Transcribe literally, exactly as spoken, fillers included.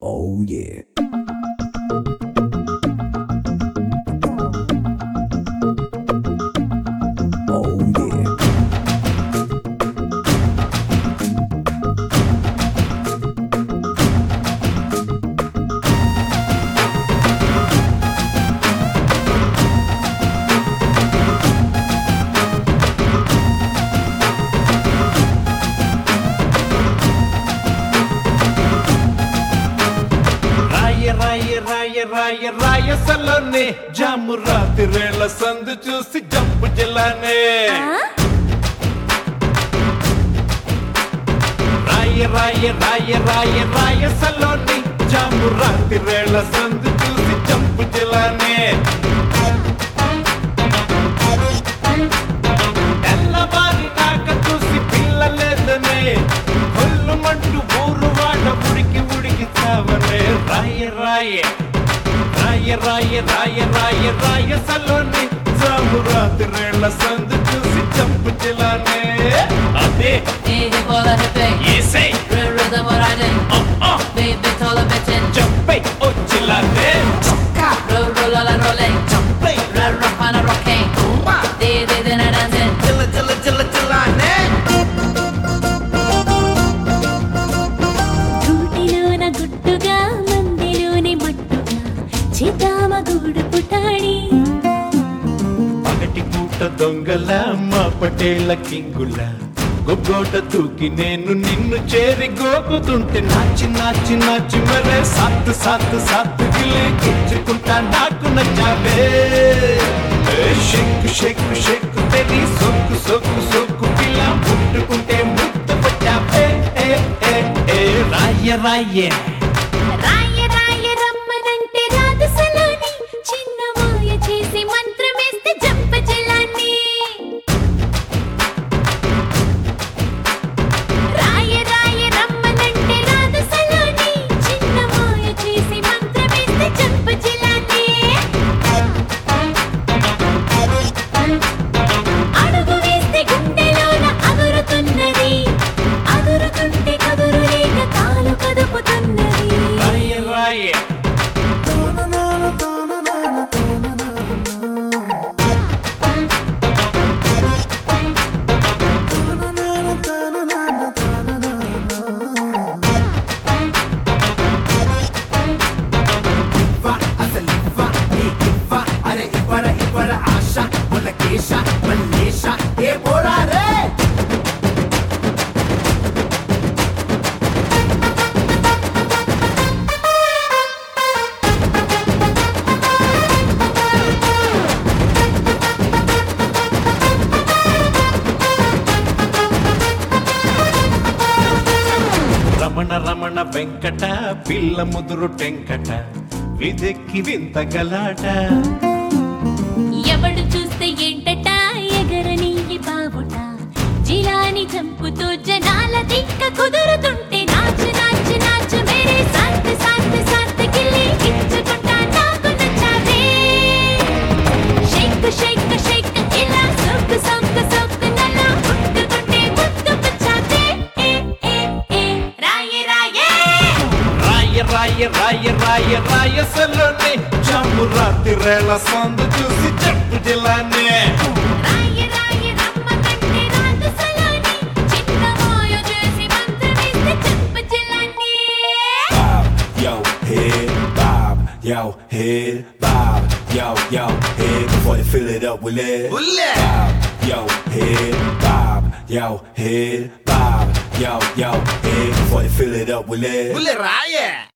Oh yeah. Oh yeah. రాయ రాయ రాయ రాయసలోనే జాము రాత్రివేళ సందు చూసి జంపు జిల్లానే రాయ రాయ రాయ రాయ రాయసలోనే జాము రాత్రివేళ సందు చూసి జంపు జిల్లానే తెల్లవారి నాక చూసి పిల్లలేదనే కొల్లుమంటూ ఊరు వాడ ఉడికి ఉడికి చావనే రాయ రాయ రాయ రాయ రాయ రాయ రాయ సలోని జాము రాత్రివేళ సందు చూసి జంపు జిల్లానే అదే Hip for the hippie, ఏసై rhythm what I did. Big big taller bitchin', జంపై ఓ జిల్లానే roll roll all rolling, జంపై rock rock on a rocking. They they they not dancing. జిల్ల జిల్ల జిల్ల జిల్లానే గూటిలోన గుట్టుగా మందిలోని మట్టుగా చేద్దామ గూడు పుటాడి పగటి పూట దొంగల మా పటేల కింగుల గొగ్గోట తూకి నేను నిన్ను చేరి గోకుతుంటే నాచి నాచి నాచి మరే సాత్తు సాత్తు సాత్తు గిలే గిచ్చుకుంటా నాకు నచ్చావే షెక్కు షెక్కు షెక్కు తెరి సొక్కు సొక్కు సొక్కు పిల్ల ముట్టుకుంటే ముద్దు పట్టావే ఏ ఏ ఏ రాయ రాయ రాయ రాయ రమ్మనంటే రాదు సలోని చిన్న మాయ చేసి మంత్రమేస్తే జంప జలాన్ని రాయ రాయ రమ్మనంటే రాదు సలోని చిన్న మాయ చేసి మంత్రమేస్తే జంప జలాన్ని అడుగు వేస్తే గుండెలోన అగురుతున్నది అగురుతుంటే కదురు లేక కాలు కదుపుతున్నది రాయ రాయ రమణ రమణ వెంకట పిల్ల ముదురు టెంకట విదెక్కి వింత గలాట ఎవడు చూస్తే ఏంటట ఎగరని ఈ బాబుట జిలాని చంపుతూ జనాల దిక్క కుదురుతుంటే నాచు నాచు నాచు మేరే సాత్ సాత్ సాత్ గిల్లి ఇచ్చుకుంటా నాకు నచ్చావే షేక్ షేక్ షేక్ ఇలా సొక్కు సొక్కు సొక్కు నన్ను ముట్టుకుంటే ముద్దు పచ్చావే ఏ ఏ ఏ రాయ రాయ రాయ రాయ రాయ రాయ రాయ సలోనే జాము రాత్రివేళ సందు చూసి జంపు జిల్లానే రాయ రాయ రమ్మనంటే రాదు సలోని చిన్న మాయ చేసి మంత్రమేస్తే జంప జలాన్ని Bob yo head, bob yo head, bob yo yo head. Before they fill it up with lead. Bob yo head, bob yo head, bob yo yo head. Before they fill it up with lead. రాయ